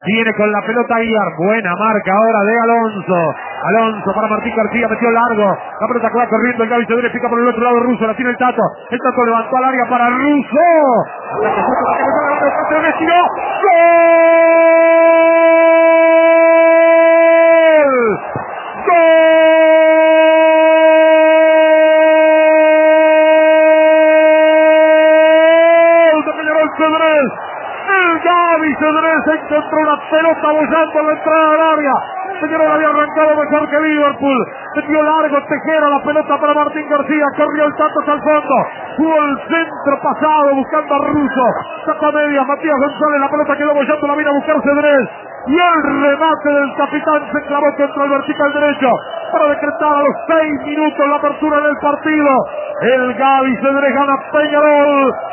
Viene con la pelota Aguilar. Buena marca ahora de Alonso. Alonso para Martín García. Metió largo. La pelota que va corriendo. El Gaby Cedrés pica por el otro lado. Russo la tiene el Tato. El Tato levantó al área para Russo. ¡Gol! ¡Gol! De Peñarol Cedrés. El Gaby Cedrés encontró una pelota bollando a la entrada del área. Peñarol había arrancado mejor que Liverpool. Metió largo Tejera, la pelota para Martín García. Corrió el Tato hasta el fondo. Jugó el centro pasado buscando a Russo. Saca media Matías González. La pelota quedó bollando, la vino a buscar Cedrés. Y el remate del capitán se clavó contra el vertical derecho para decretar a los 6 minutos la apertura del partido. El Gaby Cedrés gana Peñarol